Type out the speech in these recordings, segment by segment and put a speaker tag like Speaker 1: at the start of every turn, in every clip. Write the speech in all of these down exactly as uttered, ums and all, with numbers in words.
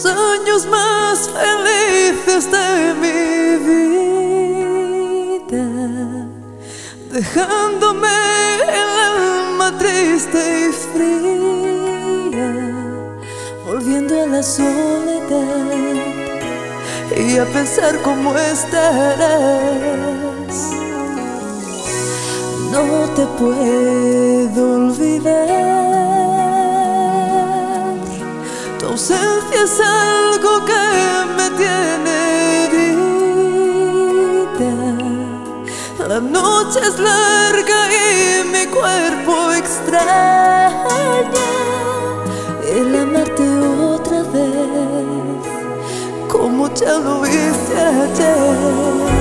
Speaker 1: los años más felices de mi vida, dejándome el alma triste y fría, volviendo a la soledad y a pensar cómo estarás. No te puedo olvidar, tu ausencia es algo que me tiene herida. La noche es larga y mi cuerpo extraña el amarte otra vez, como ya lo hice ayer.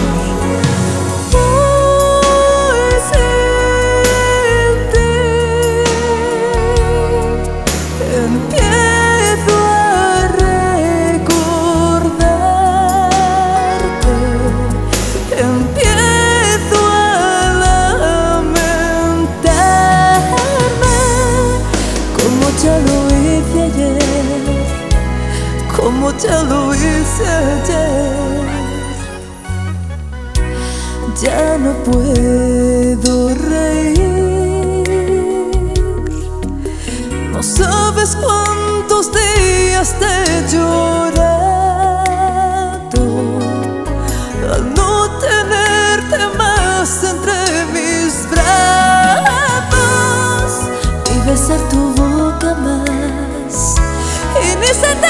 Speaker 1: Ya lo hice ayer, como ya lo hice ayer. Ya no puedo reír, no sabes cuántos días te he llorado al no tenerte más entre mis brazos y besar tu boca más, y ni se te